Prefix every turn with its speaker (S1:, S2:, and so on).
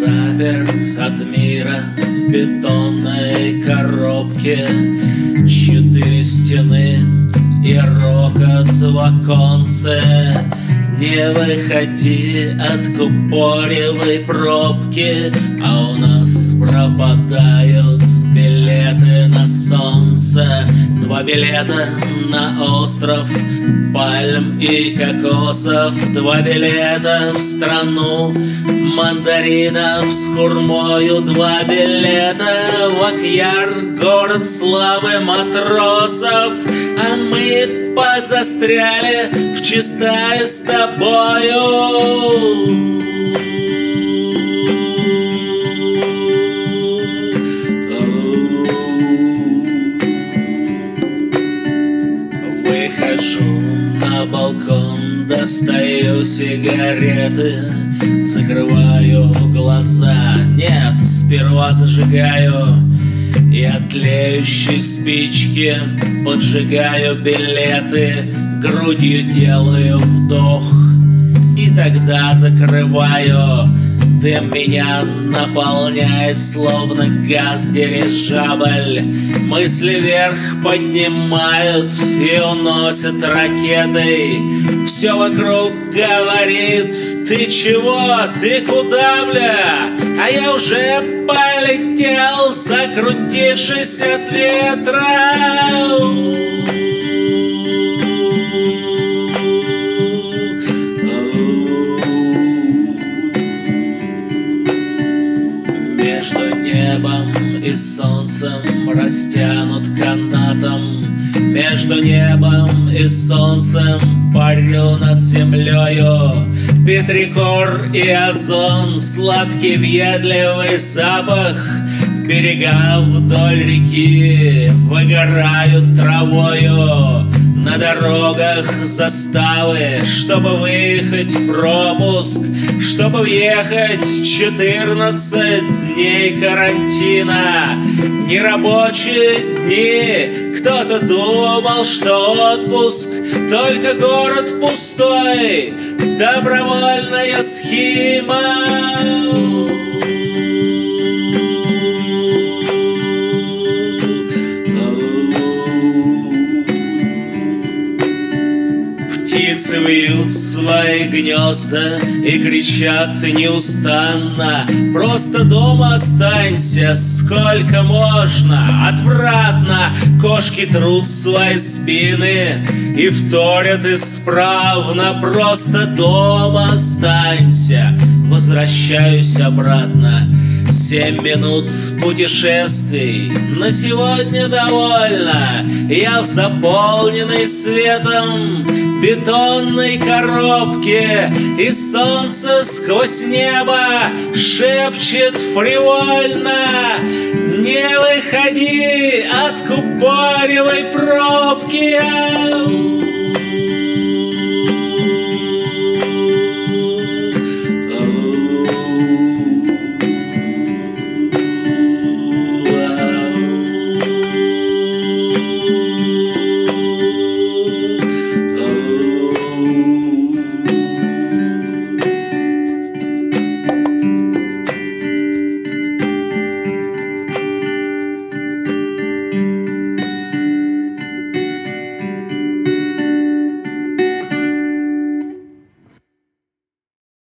S1: заперт от мира в бетонной коробке. 4 стены и рокот в оконце. Не выходи от купоревой пробки, а у нас пропадают билеты на солнце. 2 билета на остров пальм и кокосов. 2 билета в страну мандаринов с хурмою. 2 билета в Акьяр, город славы матросов. А мы подзастряли в Чистое с тобою. Выхожу на балкон, достаю сигареты, закрываю глаза. Нет, сперва зажигаю и от тлеющей спички поджигаю билеты. Грудью делаю вдох и тогда закрываю. Дым меня наполняет, словно газ дирижабль. Мысли вверх поднимают и уносят ракетой. Все вокруг говорит: ты чего, ты куда, бля? А я уже полетел, закрутившись от ветра. Между небом и солнцем растянут канатом. Между небом и солнцем парю над землею. Петрикор и озон, сладкий въедливый запах. Берега вдоль реки выгорают травою. На дорогах заставы, чтобы выехать пропуск, чтобы въехать 14 дней карантина. Нерабочие дни, кто-то думал, что отпуск, только город пустой, добровольная схема. Птицы вьют свои гнезда и кричат неустанно: просто дома останься, сколько можно. Отвратно кошки трут свои спины и вторят исправно: просто дома останься. Возвращаюсь обратно. 7 минут путешествий, на сегодня довольно. Я в заполненной светом бетонной коробке, и солнце сквозь небо шепчет фривольно: не выходи от купоревой пробки.